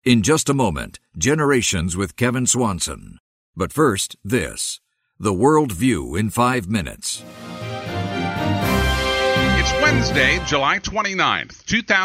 In just a moment, Generations with Kevin Swanson. But first, this. The World View in 5 minutes. It's Wednesday, July 29th,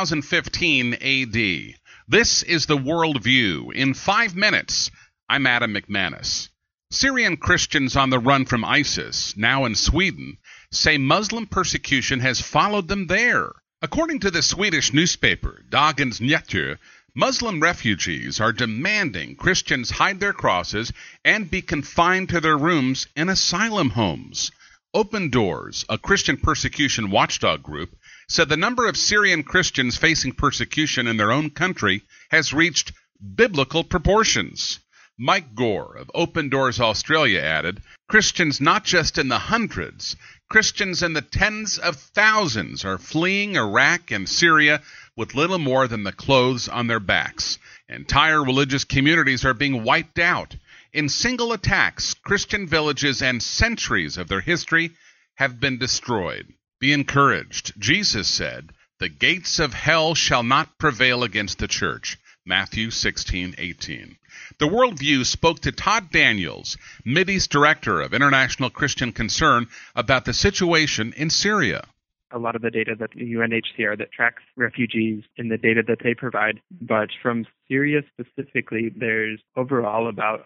2015 AD. This is The World View in 5 minutes. I'm Adam McManus. Syrian Christians on the run from ISIS, now in Sweden, say Muslim persecution has followed them there. According to the Swedish newspaper Dagens Nyheter, Muslim refugees are demanding Christians hide their crosses and be confined to their rooms in asylum homes. Open Doors, a Christian persecution watchdog group, said the number of Syrian Christians facing persecution in their own country has reached biblical proportions. Mike Gore of Open Doors Australia added, Christians not just in the hundreds, Christians in the tens of thousands are fleeing Iraq and Syria with little more than the clothes on their backs. Entire religious communities are being wiped out. In single attacks, Christian villages and centuries of their history have been destroyed. Be encouraged. Jesus said, the gates of hell shall not prevail against the church. Matthew 16:18. The Worldview spoke to Todd Daniels, Mideast Director of International Christian Concern, about the situation in Syria. A lot of the data that the UNHCR that tracks refugees in the data that they provide. But from Syria specifically, there's overall about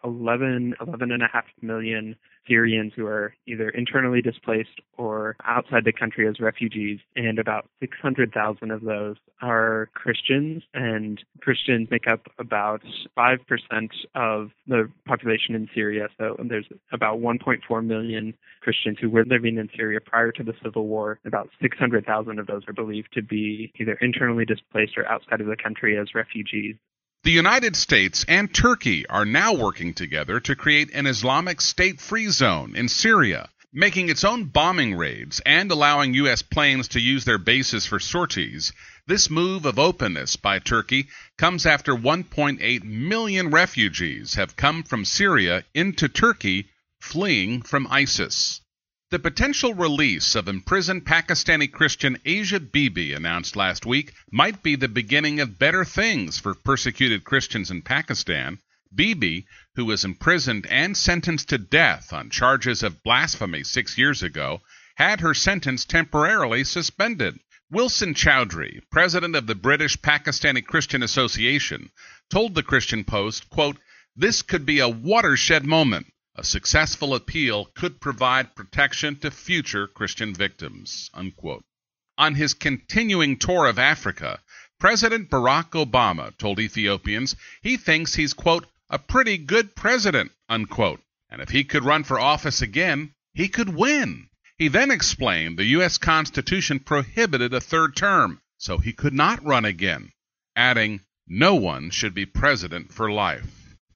11.5 million Syrians who are either internally displaced or outside the country as refugees, and about 600,000 of those are Christians, and Christians make up about 5% of the population in Syria. So there's about 1.4 million Christians who were living in Syria prior to the civil war. About 600,000 of those are believed to be either internally displaced or outside of the country as refugees. The United States and Turkey are now working together to create an Islamic State-free zone in Syria, making its own bombing raids and allowing U.S. planes to use their bases for sorties. This move of openness by Turkey comes after 1.8 million refugees have come from Syria into Turkey, fleeing from ISIS. The potential release of imprisoned Pakistani Christian Asia Bibi announced last week might be the beginning of better things for persecuted Christians in Pakistan. Bibi, who was imprisoned and sentenced to death on charges of blasphemy 6 years ago, had her sentence temporarily suspended. Wilson Chowdhury, president of the British Pakistani Christian Association, told the Christian Post, quote, "This could be a watershed moment. A successful appeal could provide protection to future Christian victims," unquote. On his continuing tour of Africa, President Barack Obama told Ethiopians he thinks he's, quote, "a pretty good president," unquote, and if he could run for office again, he could win. He then explained the U.S. Constitution prohibited a third term, so he could not run again, adding, "No one should be president for life."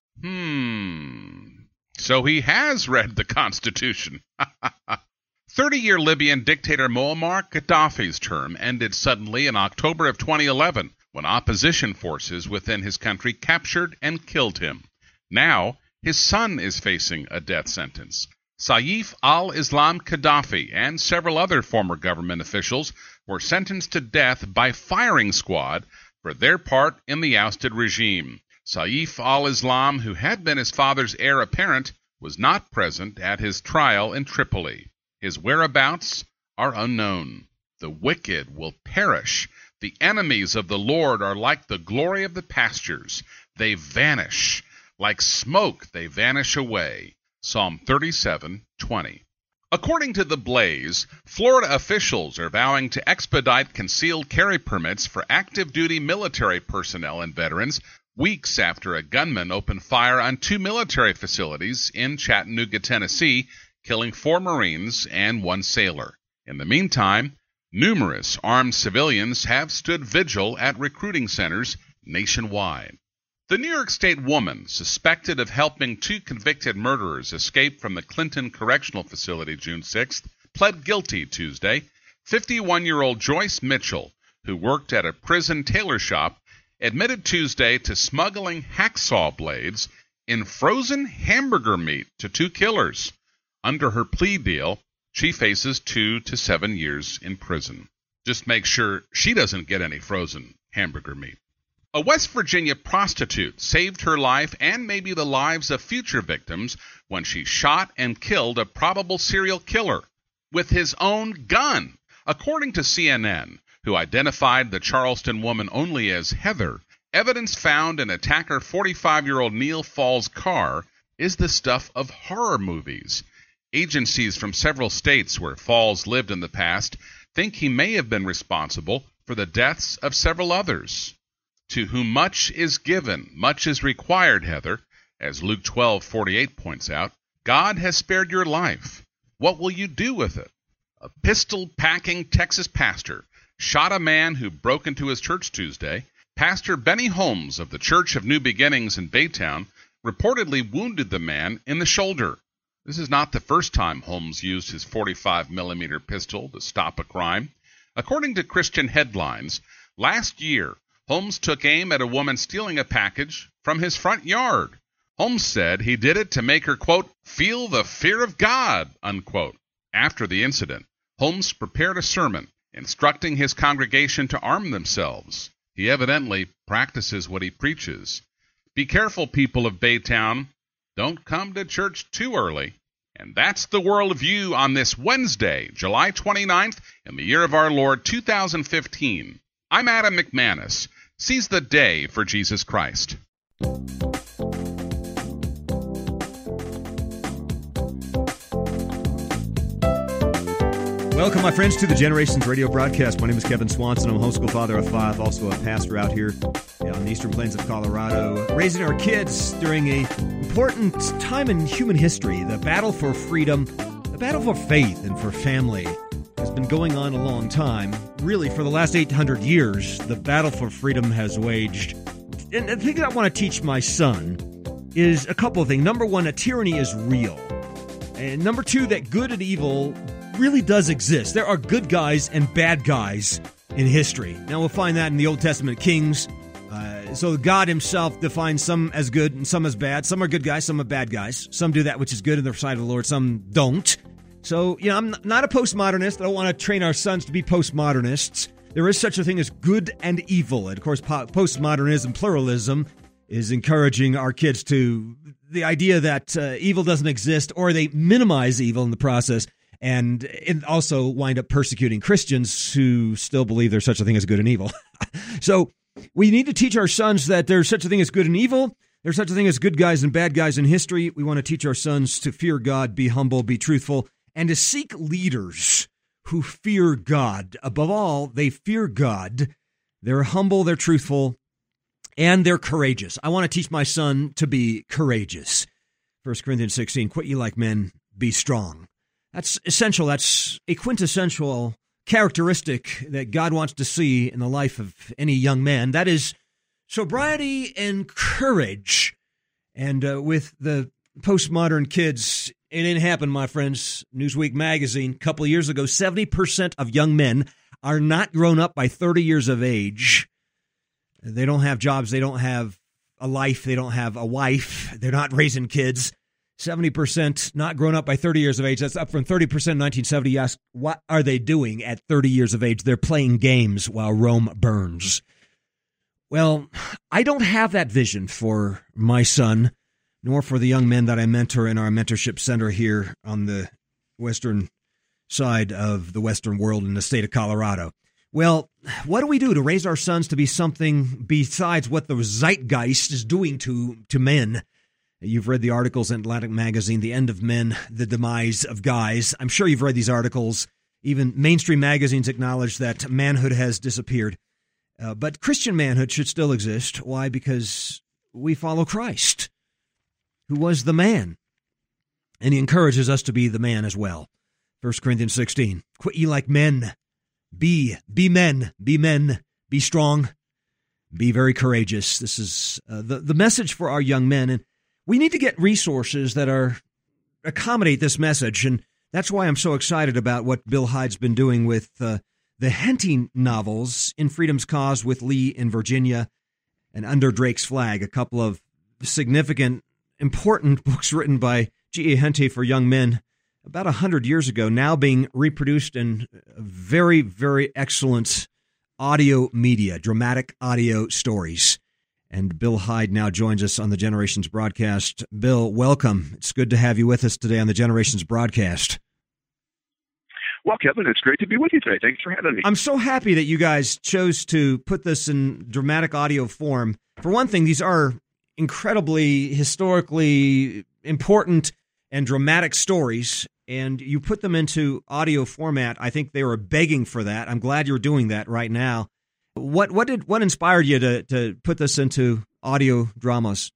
So he has read the Constitution. 30-year Libyan dictator Muammar Gaddafi's term ended suddenly in October of 2011 when opposition forces within his country captured and killed him. Now, his son is facing a death sentence. Saif al-Islam Gaddafi and several other former government officials were sentenced to death by firing squad for their part in the ousted regime. Saif al-Islam, who had been his father's heir apparent, was not present at his trial in Tripoli. His whereabouts are unknown. The wicked will perish. The enemies of the Lord are like the glory of the pastures. They vanish. Like smoke they vanish away. Psalm 37:20. According to The Blaze, Florida officials are vowing to expedite concealed carry permits for active-duty military personnel and veterans weeks after a gunman opened fire on 2 military facilities in Chattanooga, Tennessee, killing 4 Marines and 1 sailor. In the meantime, numerous armed civilians have stood vigil at recruiting centers nationwide. The New York State woman suspected of helping 2 convicted murderers escape from the Clinton Correctional Facility June 6th pled guilty Tuesday. 51-year-old Joyce Mitchell, who worked at a prison tailor shop, admitted Tuesday to smuggling hacksaw blades in frozen hamburger meat to 2 killers. Under her plea deal, she faces 2 to 7 years in prison. Just make sure she doesn't get any frozen hamburger meat. A West Virginia prostitute saved her life and maybe the lives of future victims when she shot and killed a probable serial killer with his own gun. According to CNN, who identified the Charleston woman only as Heather, evidence found in attacker 45-year-old Neil Fall's car is the stuff of horror movies. Agencies from several states where Falls lived in the past think he may have been responsible for the deaths of several others. To whom much is given, much is required, Heather. As Luke 12:48 points out, God has spared your life. What will you do with it? A pistol-packing Texas pastor shot a man who broke into his church Tuesday. Pastor Benny Holmes of the Church of New Beginnings in Baytown reportedly wounded the man in the shoulder. This is not the first time Holmes used his 45mm pistol to stop a crime. According to Christian Headlines, last year, Holmes took aim at a woman stealing a package from his front yard. Holmes said he did it to make her, quote, feel the fear of God, unquote. After the incident, Holmes prepared a sermon instructing his congregation to arm themselves. He evidently practices what he preaches. Be careful, people of Baytown. Don't come to church too early. And that's the Worldview on this Wednesday, July 29th, in the year of our Lord 2015. I'm Adam McManus. Seize the day for Jesus Christ. Welcome, my friends, to the Generations Radio broadcast. My name is Kevin Swanson. I'm a homeschool father of 5, also a pastor out here on the eastern plains of Colorado, raising our kids during an important time in human history. The battle for freedom, the battle for faith and for family has been going on a long time. Really, for the last 800 years, the battle for freedom has waged. And the thing that I want to teach my son is a couple of things. Number one, that tyranny is real. And number two, that good and evil really does exist. There are good guys and bad guys in history. Now, we'll find that in the Old Testament Kings. So God himself defines some as good and some as bad. Some are good guys, some are bad guys. Some do that which is good in the sight of the Lord, some don't. So, I'm not a postmodernist. I don't want to train our sons to be postmodernists. There is such a thing as good and evil. And, of course, postmodernism, pluralism, is encouraging our kids to the idea that evil doesn't exist, or they minimize evil in the process, and also wind up persecuting Christians who still believe there's such a thing as good and evil. So we need to teach our sons that there's such a thing as good and evil. There's such a thing as good guys and bad guys in history. We want to teach our sons to fear God, be humble, be truthful, and to seek leaders who fear God. Above all, they fear God. They're humble, they're truthful, and they're courageous. I want to teach my son to be courageous. 1 Corinthians 16, quit ye like men, be strong. That's essential. That's a quintessential characteristic that God wants to see in the life of any young man. That is sobriety and courage. And with the postmodern kids, it didn't happen, my friends. Newsweek magazine, a couple of years ago, 70% of young men are not grown up by 30 years of age. They don't have jobs. They don't have a life. They don't have a wife. They're not raising kids. 70% not grown up by 30 years of age. That's up from 30% in 1970. You ask, what are they doing at 30 years of age? They're playing games while Rome burns. Well, I don't have that vision for my son, nor for the young men that I mentor in our mentorship center here on the western side of the Western world in the state of Colorado. Well, what do we do to raise our sons to be something besides what the zeitgeist is doing to men? You've read the articles in Atlantic Magazine, The End of Men, The Demise of Guys. I'm sure you've read these articles. Even mainstream magazines acknowledge that manhood has disappeared. But Christian manhood should still exist. Why? Because we follow Christ, who was the man. And he encourages us to be the man as well. 1 Corinthians 16, quit ye like men. Be men, be strong, be very courageous. This is the message for our young men. And we need to get resources that accommodate this message, and that's why I'm so excited about what Bill Hyde's been doing with the Henty novels, In Freedom's Cause with Lee in Virginia, and Under Drake's Flag, a couple of significant, important books written by G.A. Henty for young men about 100 years ago, now being reproduced in very, very excellent audio media, dramatic audio stories. And Bill Hyde now joins us on the Generations broadcast. Bill, welcome. It's good to have you with us today on the Generations broadcast. Well, Kevin, it's great to be with you today. Thanks for having me. I'm so happy that you guys chose to put this in dramatic audio form. For one thing, these are incredibly historically important and dramatic stories, and you put them into audio format. I think they were begging for that. I'm glad you're doing that right now. What inspired you to put this into audio dramas?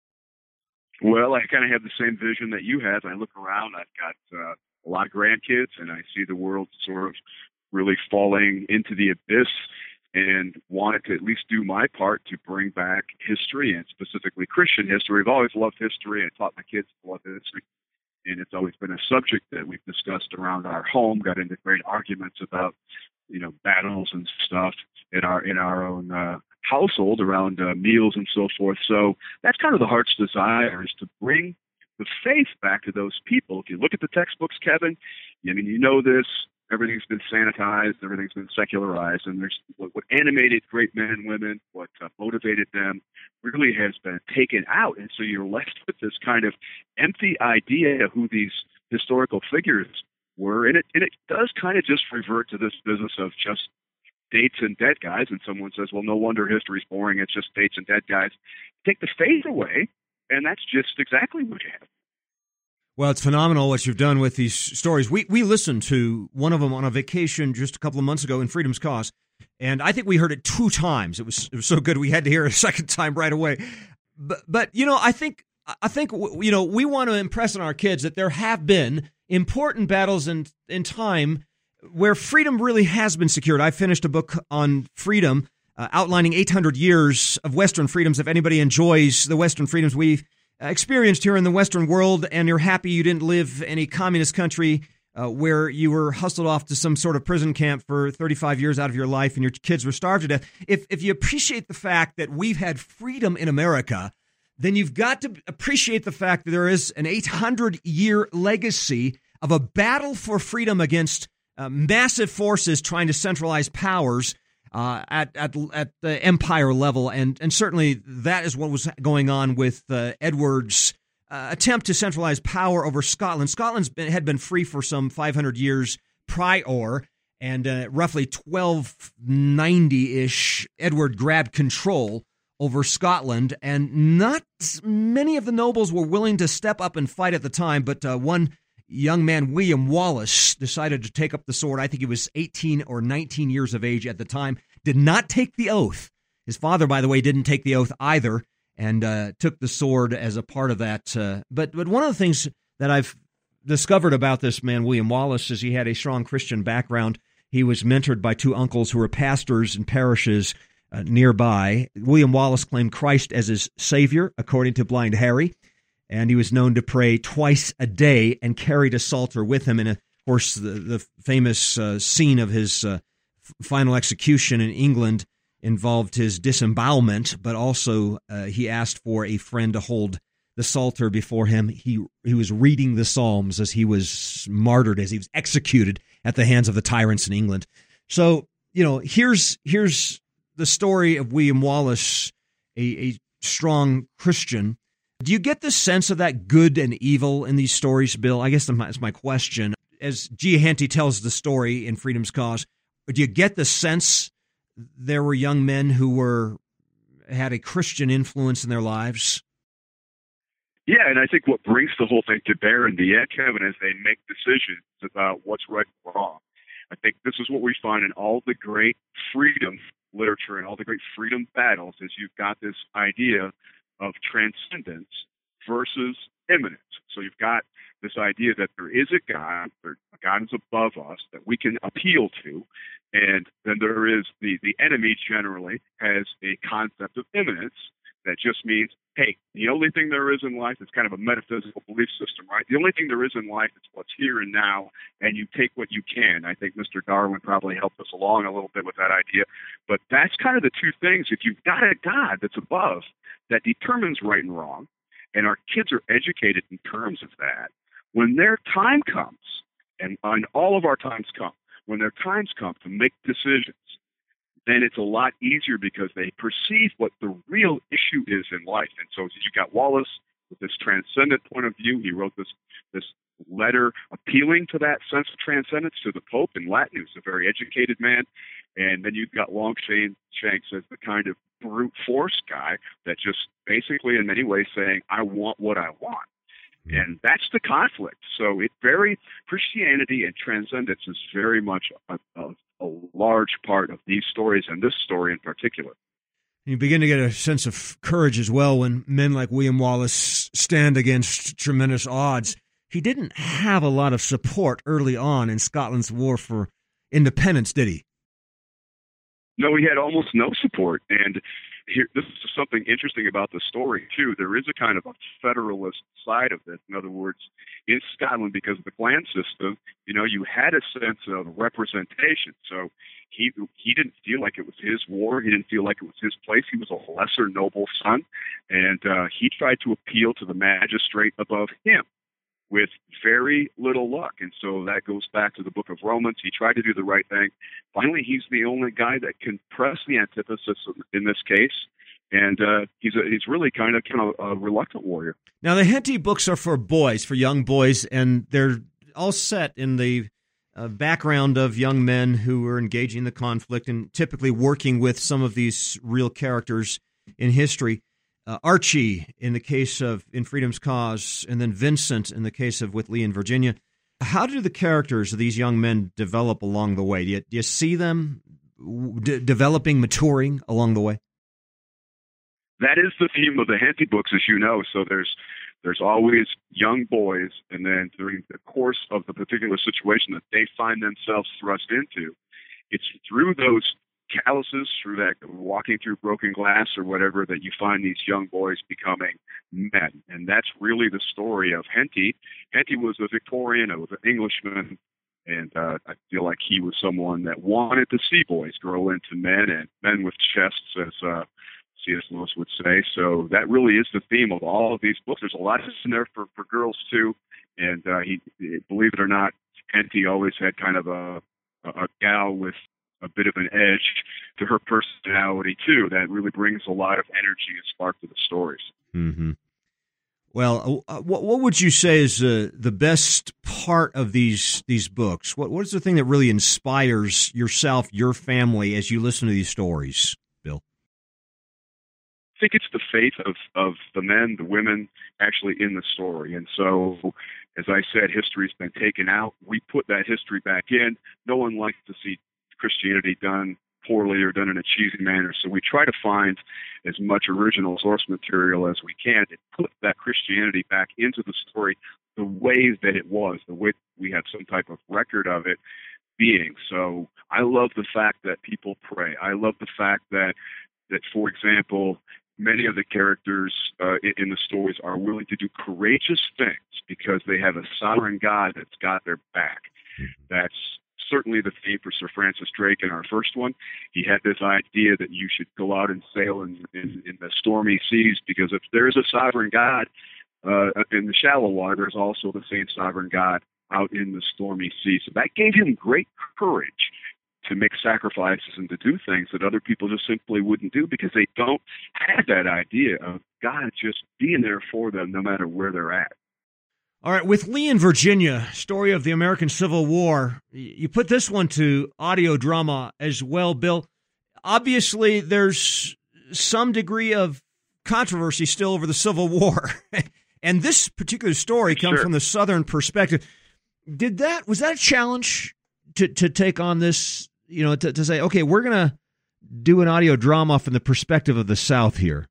Well, I kind of have the same vision that you have. I look around, I've got a lot of grandkids, and I see the world sort of really falling into the abyss, and wanted to at least do my part to bring back history, and specifically Christian history. I've always loved history. I taught my kids to love history, and it's always been a subject that we've discussed around our home, got into great arguments about, battles and stuff in our own household around meals and so forth. So that's kind of the heart's desire, is to bring the faith back to those people. If you look at the textbooks, Kevin, you know this, everything's been sanitized, everything's been secularized, and there's what animated great men and women, what motivated them, really has been taken out. And so you're left with this kind of empty idea of who these historical figures were. And it does kind of just revert to this business of just dates and dead guys. And someone says, well, no wonder history's boring. It's just dates and dead guys. Take the faith away, and that's just exactly what you have. Well, it's phenomenal what you've done with these stories. We listened to one of them on a vacation just a couple of months ago in Freedom's Cause, and I think we heard it 2 times. It was so good we had to hear it a second time right away. But I think we want to impress on our kids that there have been important battles in time where freedom really has been secured. I finished a book on freedom, outlining 800 years of Western freedoms. If anybody enjoys the Western freedoms we've experienced here in the Western world, and you're happy you didn't live in a communist country where you were hustled off to some sort of prison camp for 35 years out of your life and your kids were starved to death. If you appreciate the fact that we've had freedom in America, then you've got to appreciate the fact that there is an 800-year legacy of a battle for freedom against massive forces trying to centralize powers at the empire level, and certainly that is what was going on with Edward's attempt to centralize power over Scotland. Scotland had been free for some 500 years prior, and roughly 1290-ish, Edward grabbed control over Scotland, and not many of the nobles were willing to step up and fight at the time, but one young man, William Wallace, decided to take up the sword. I think he was 18 or 19 years of age at the time, did not take the oath. His father, by the way, didn't take the oath either, and took the sword as a part of that. But one of the things that I've discovered about this man, William Wallace, is he had a strong Christian background. He was mentored by 2 uncles who were pastors in parishes nearby. William Wallace claimed Christ as his Savior, according to Blind Harry, and he was known to pray twice a day and carried a psalter with him. And, of course, the famous scene of his final execution in England involved his disembowelment, but also he asked for a friend to hold the psalter before him. He was reading the Psalms as he was martyred, as he was executed at the hands of the tyrants in England. So, here's the story of William Wallace, a strong Christian. Do you get the sense of that good and evil in these stories, Bill? I guess that's my question. As Gia Henty tells the story in Freedom's Cause, do you get the sense there were young men who had a Christian influence in their lives? Yeah, and I think what brings the whole thing to bear in the end, Kevin, is they make decisions about what's right and wrong. I think this is what we find in all the great freedom literature and all the great freedom battles, is you've got this idea of transcendence versus immanence. So you've got this idea that there is a God is above us that we can appeal to, and then there is the enemy generally has a concept of immanence that just means, hey, the only thing there is in life is kind of a metaphysical belief system, right? The only thing there is in life is what's here and now, and you take what you can. I think Mr. Darwin probably helped us along a little bit with that idea. But that's kind of the two things. If you've got a God that's above, that determines right and wrong, and our kids are educated in terms of that, when their time comes, and all of our times come, when their times come to make decisions, then it's a lot easier because they perceive what the real issue is in life. And so you got Wallace with this transcendent point of view. He wrote this letter appealing to that sense of transcendence to the Pope in Latin, who's a very educated man. And then you've got Longshanks as the kind of brute force guy that just basically in many ways saying, I want what I want. And that's the conflict. So Christianity and transcendence is very much a large part of these stories, and this story in particular. You begin to get a sense of courage as well when men like William Wallace stand against tremendous odds. He didn't have a lot of support early on in Scotland's war for independence, did he? No, he had almost no support. And this is something interesting about the story, too. There is a kind of a federalist side of this. In other words, in Scotland, because of the clan system, you had a sense of representation. So he didn't feel like it was his war. He didn't feel like it was his place. He was a lesser noble son. And he tried to appeal to the magistrate above him with very little luck. And so that goes back to the book of Romans. He tried to do the right thing. Finally, he's the only guy that can press the antithesis in this case. And he's really kind of a reluctant warrior. Now, the Henty books are for boys, for young boys, and they're all set in the background of young men who are engaging in the conflict and typically working with some of these real characters in history. Archie in the case of In Freedom's Cause, and then Vincent in the case of With Lee and Virginia. How do the characters of these young men develop along the way? Do you see them developing, maturing along the way? That is the theme of the Henty books, as you know. So there's always young boys, and then during the course of the particular situation that they find themselves thrust into, it's through those calluses, through that walking through broken glass or whatever, that you find these young boys becoming men. And that's really the story of Henty. Henty was a Victorian, was an Englishman, and I feel like he was someone that wanted to see boys grow into men, and men with chests, as C.S. Lewis would say. So that really is the theme of all of these books. There's a lot in there for girls, too. And believe it or not, Henty always had kind of a gal with a bit of an edge to her personality, too, that really brings a lot of energy and spark to the stories. Mm-hmm. Well, what would you say is the best part of these books? What is the thing that really inspires yourself, your family, as you listen to these stories, Bill? I think it's the faith of the men, the women, actually in the story. And so, as I said, history's been taken out. We put that history back in. No one likes to see Christianity done poorly or done in a cheesy manner. So we try to find as much original source material as we can and put that Christianity back into the story the way that it was, the way we have some type of record of it being. So I love the fact that people pray. I love the fact that for example, many of the characters in the stories are willing to do courageous things because they have a sovereign God that's got their back. That's certainly the theme for Sir Francis Drake in our first one. He had this idea that you should go out and sail in the stormy seas, because if there's a sovereign God in the shallow water, there's also the same sovereign God out in the stormy sea. So that gave him great courage to make sacrifices and to do things that other people just simply wouldn't do, because they don't have that idea of God just being there for them no matter where they're at. All right, with Lee and Virginia, story of the American Civil War, you put this one to audio drama as well, Bill. Obviously, there's some degree of controversy still over the Civil War, and this particular story comes from the Southern perspective. Was that a challenge to take on this? To say, okay, we're going to do an audio drama from the perspective of the South here.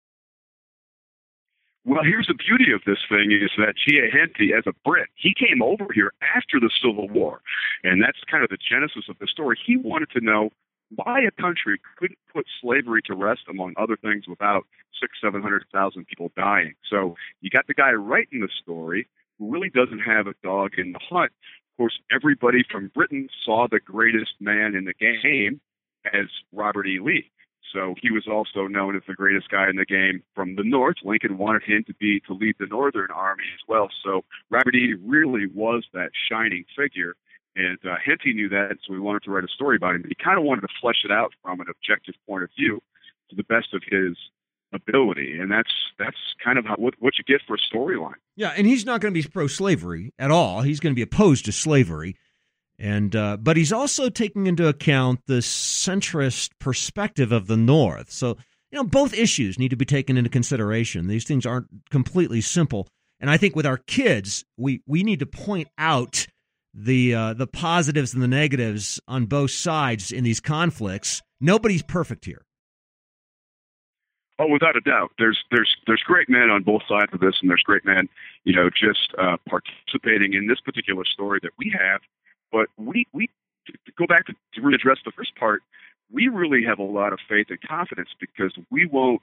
Well, here's the beauty of this thing is that G.A. Henty, as a Brit, he came over here after the Civil War, and that's kind of the genesis of the story. He wanted to know why a country couldn't put slavery to rest, among other things, without 700,000 people dying. So you got the guy writing the story who really doesn't have a dog in the hunt. Of course, everybody from Britain saw the greatest man in the game as Robert E. Lee. So he was also known as the greatest guy in the game from the North. Lincoln wanted him to lead the Northern Army as well. So Robert E. really was that shining figure. And Henty knew that, so we wanted to write a story about him. But he kind of wanted to flesh it out from an objective point of view to the best of his ability. And that's kind of what you get for a storyline. Yeah, and he's not going to be pro-slavery at all. He's going to be opposed to slavery. And but he's also taking into account the centrist perspective of the North. So, both issues need to be taken into consideration. These things aren't completely simple. And I think with our kids, we need to point out the positives and the negatives on both sides in these conflicts. Nobody's perfect here. Oh, without a doubt. There's great men on both sides of this, and there's great men, just participating in this particular story that we have. But we to go back to really address the first part, we really have a lot of faith and confidence because we won't,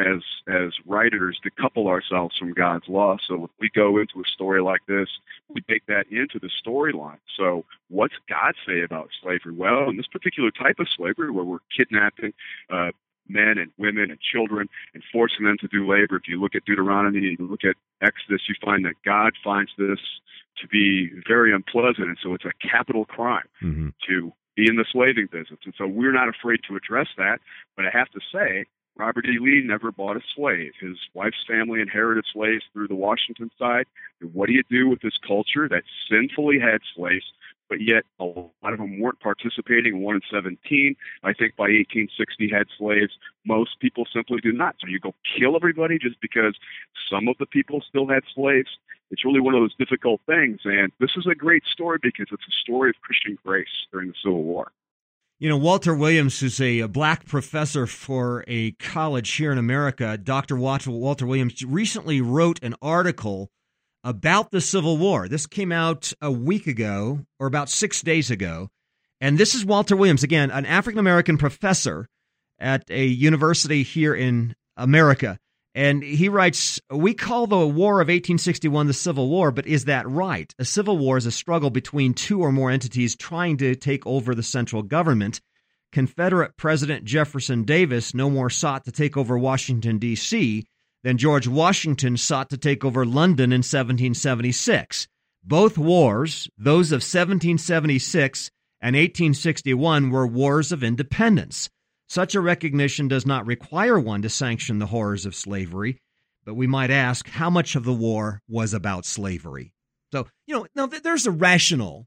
as writers, decouple ourselves from God's law. So if we go into a story like this, we take that into the storyline. So what's God say about slavery? Well, in this particular type of slavery where we're kidnapping men and women and children and forcing them to do labor, if you look at Deuteronomy, you look at Exodus, you find that God finds this to be very unpleasant. And so it's a capital crime to be in the slaving business. And so we're not afraid to address that. But I have to say, Robert E. Lee never bought a slave. His wife's family inherited slaves through the Washington side. And what do you do with this culture that sinfully had slaves, but yet a lot of them weren't participating? 1 in 17, I think, by 1860 had slaves. Most people simply do not. So you go kill everybody just because some of the people still had slaves? It's really one of those difficult things. And this is a great story because it's a story of Christian grace during the Civil War. Walter Williams, who's a black professor for a college here in America, Dr. Walter Williams, recently wrote an article about the Civil War. This came out a week ago, or about 6 days ago. And this is Walter Williams, again, an African-American professor at a university here in America. And he writes, "We call the War of 1861 the Civil War, but is that right? A civil war is a struggle between two or more entities trying to take over the central government. Confederate President Jefferson Davis no more sought to take over Washington, D.C., than George Washington sought to take over London in 1776. Both wars, those of 1776 and 1861, were wars of independence. Such a recognition does not require one to sanction the horrors of slavery, but we might ask how much of the war was about slavery." So, now there's a rational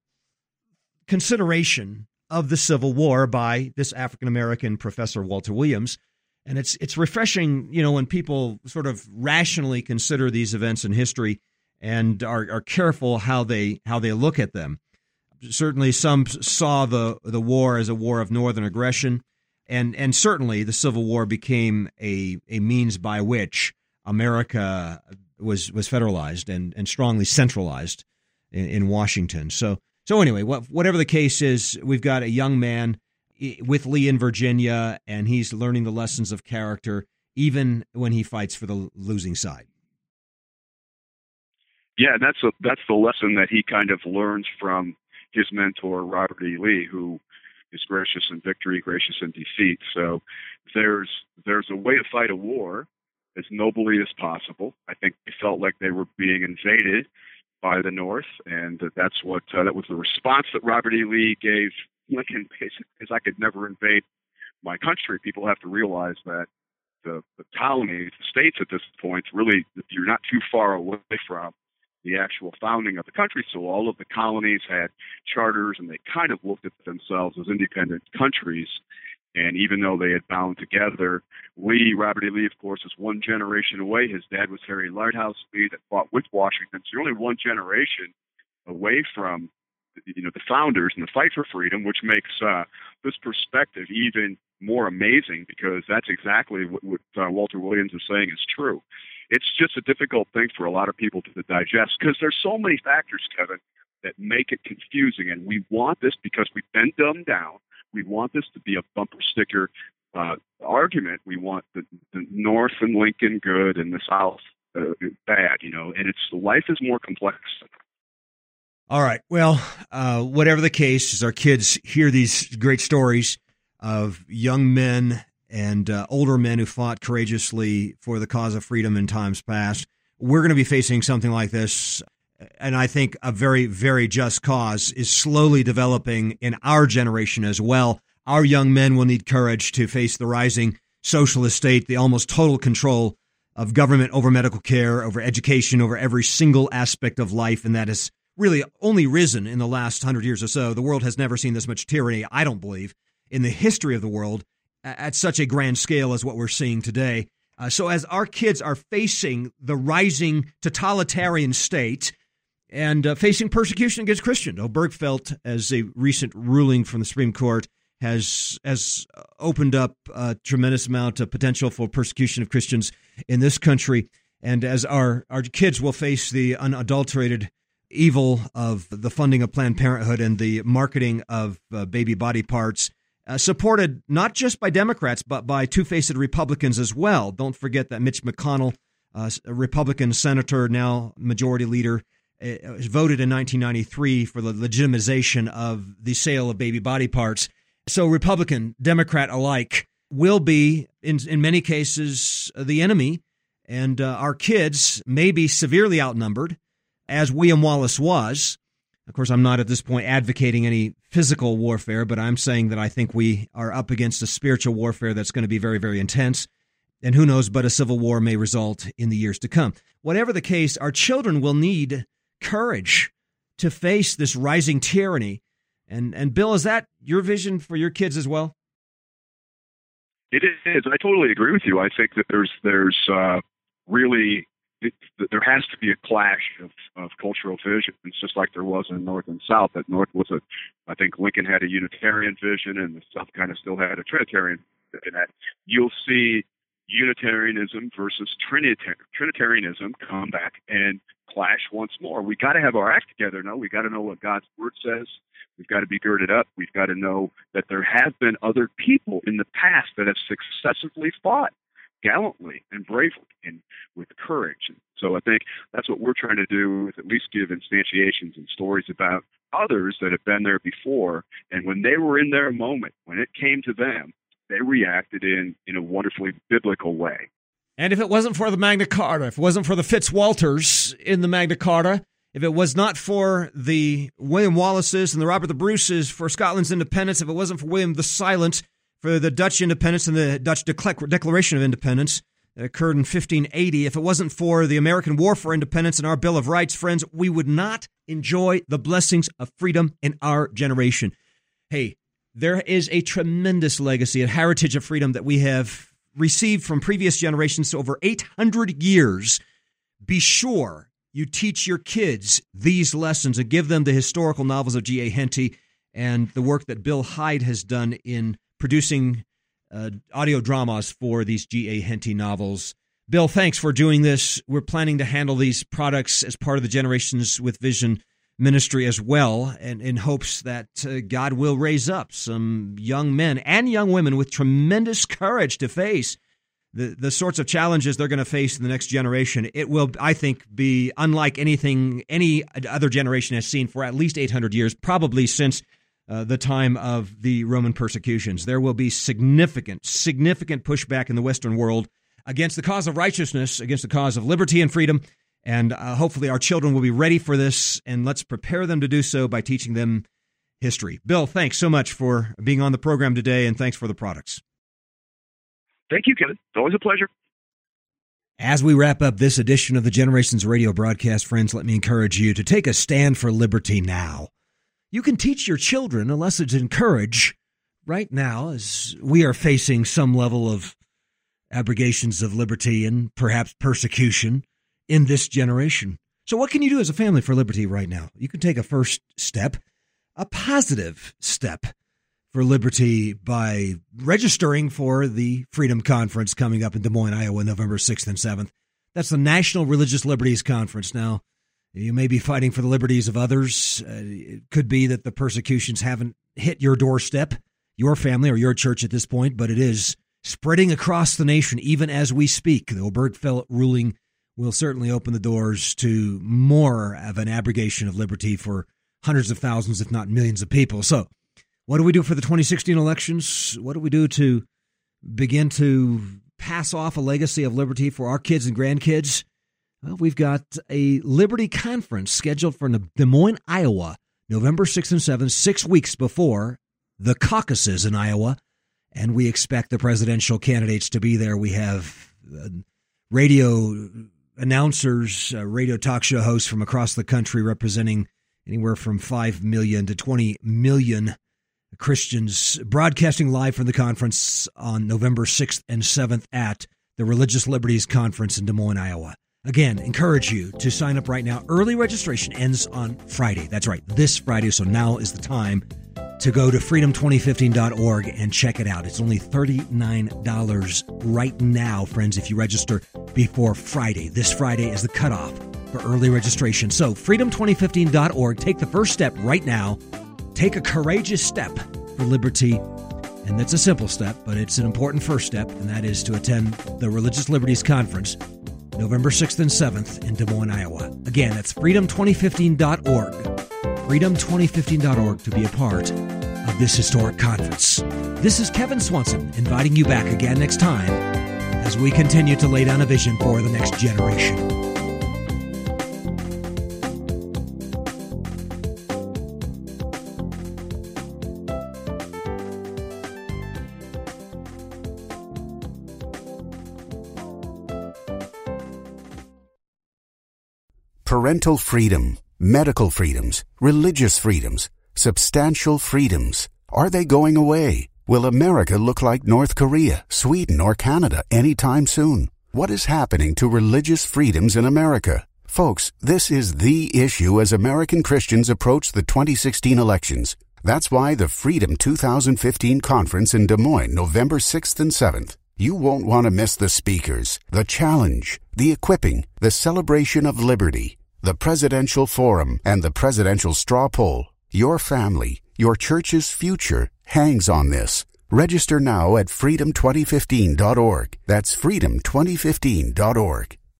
consideration of the Civil War by this African-American professor, Walter Williams. And it's refreshing, when people sort of rationally consider these events in history and are careful how they look at them. Certainly some saw the war as a war of northern aggression. And certainly the Civil War became a means by which America was federalized and strongly centralized in Washington. So anyway, whatever the case is, we've got a young man with Lee in Virginia, and he's learning the lessons of character even when he fights for the losing side. Yeah, that's the lesson that he kind of learns from his mentor, Robert E. Lee, who is gracious in victory, gracious in defeat. So there's a way to fight a war as nobly as possible. I think they felt like they were being invaded by the North, and that was the response that Robert E. Lee gave Lincoln, basically, because I could never invade my country. People have to realize that the colonies, the states at this point, really, you're not too far away from the actual founding of the country. So all of the colonies had charters, and they kind of looked at themselves as independent countries. And even though they had bound together, Robert E. Lee, of course, is one generation away. His dad was Harry Lighthouse Lee that fought with Washington. So you're only one generation away from the founders and the fight for freedom, which makes this perspective even more amazing, because that's exactly what Walter Williams is saying is true. It's just a difficult thing for a lot of people to digest because there's so many factors, Kevin, that make it confusing. And we want this because we've been dumbed down. We want this to be a bumper sticker argument. We want the North and Lincoln good and the South bad, and life is more complex. All right. Well, whatever the case, as our kids hear these great stories of young men and older men who fought courageously for the cause of freedom in times past, we're going to be facing something like this and I think a very, very just cause, is slowly developing in our generation as well. Our young men will need courage to face the rising socialist state, the almost total control of government over medical care, over education, over every single aspect of life, and that has really only risen in the last 100 years or so. The world has never seen this much tyranny, I don't believe, in the history of the world at such a grand scale as what we're seeing today. So as our kids are facing the rising totalitarian state and facing persecution against Christians, Obergefell, as a recent ruling from the Supreme Court, has opened up a tremendous amount of potential for persecution of Christians in this country. And as our kids will face the unadulterated evil of the funding of Planned Parenthood and the marketing of baby body parts, supported not just by Democrats, but by two-faced Republicans as well. Don't forget that Mitch McConnell, a Republican senator, now majority leader, voted in 1993 for the legitimization of the sale of baby body parts. So Republican, Democrat alike will be, in many cases, the enemy, and our kids may be severely outnumbered, as William Wallace was. Of course, I'm not at this point advocating any physical warfare, but I'm saying that I think we are up against a spiritual warfare that's going to be very, very intense. And who knows, but a civil war may result in the years to come. Whatever the case, our children will need courage to face this rising tyranny. And Bill, is that your vision for your kids as well? It is. I totally agree with you. I think that there's really, there has to be a clash of cultural visions, just like there was in North and South. That North was I think Lincoln had a Unitarian vision, and the South kind of still had a Trinitarian vision. That you'll see Unitarianism versus Trinitarianism come back and clash once more. We got to have our act together. No, we got to know what God's word says. We've got to be girded up. We've got to know that there have been other people in the past that have successfully fought gallantly and bravely and with courage. And so I think that's what we're trying to do, is at least give instantiations and stories about others that have been there before. And when they were in their moment, when it came to them, they reacted in a wonderfully biblical way. And if it wasn't for the Magna Carta, if it wasn't for the Fitzwalters in the Magna Carta, if it was not for the William Wallaces and the Robert the Bruces for Scotland's independence, if it wasn't for William the Silent for the Dutch independence and the Dutch Declaration of Independence that occurred in 1580, if it wasn't for the American War for Independence and our Bill of Rights, friends, we would not enjoy the blessings of freedom in our generation. Hey, there is a tremendous legacy, a heritage of freedom that we have received from previous generations over 800 years. Be sure you teach your kids these lessons and give them the historical novels of G.A. Henty and the work that Bill Hyde has done in producing audio dramas for these G.A. Henty novels. Bill, thanks for doing this. We're planning to handle these products as part of the Generations with Vision ministry as well, and in hopes that God will raise up some young men and young women with tremendous courage to face the sorts of challenges they're going to face in the next generation. It will, I think, be unlike anything any other generation has seen for at least 800 years, probably since the time of the Roman persecutions. There will be significant pushback in the Western world against the cause of righteousness, against the cause of liberty and freedom. And hopefully our children will be ready for this, and let's prepare them to do so by teaching them history. Bill, thanks so much for being on the program today, and thanks for the products. Thank you, Kevin. It's always a pleasure. As we wrap up this edition of the Generations Radio broadcast, friends, let me encourage you to take a stand for liberty now. You can teach your children a lesson in courage right now as we are facing some level of abrogations of liberty and perhaps persecution in this generation. So what can you do as a family for liberty right now? You can take a first step, a positive step for liberty by registering for the Freedom Conference coming up in Des Moines, Iowa, November 6th and 7th. That's the National Religious Liberties Conference. Now, you may be fighting for the liberties of others. It could be that the persecutions haven't hit your doorstep, your family, or your church at this point, but it is spreading across the nation even as we speak. The Obergefell ruling will certainly open the doors to more of an abrogation of liberty for hundreds of thousands, if not millions of people. So what do we do for the 2016 elections? What do we do to begin to pass off a legacy of liberty for our kids and grandkids? Well, we've got a Liberty Conference scheduled for Des Moines, Iowa, November 6th and 7th, 6 weeks before the caucuses in Iowa. And we expect the presidential candidates to be there. We have radio announcers, radio talk show hosts from across the country representing anywhere from 5 million to 20 million Christians broadcasting live from the conference on November 6th and 7th at the Religious Liberties Conference in Des Moines, Iowa. Again, encourage you to sign up right now. Early registration ends on Friday. That's right, this Friday. So now is the time to go to freedom2015.org and check it out. It's only $39 right now, friends, if you register before Friday. This Friday is the cutoff for early registration. So freedom2015.org. Take the first step right now. Take a courageous step for liberty. And that's a simple step, but it's an important first step, and that is to attend the Religious Liberties Conference, November 6th and 7th in Des Moines, Iowa. Again, that's freedom2015.org. freedom2015.org to be a part of this historic conference. This is Kevin Swanson inviting you back again next time as we continue to lay down a vision for the next generation. Parental freedom, medical freedoms, religious freedoms, substantial freedoms. Are they going away? Will America look like North Korea, Sweden, or Canada anytime soon? What is happening to religious freedoms in America? Folks, this is the issue as American Christians approach the 2016 elections. That's why the Freedom 2015 Conference in Des Moines, November 6th and 7th. You won't want to miss the speakers, the challenge, the equipping, the celebration of liberty, the presidential forum, and the presidential straw poll. Your family, your church's future hangs on this. Register now at freedom2015.org. That's freedom2015.org.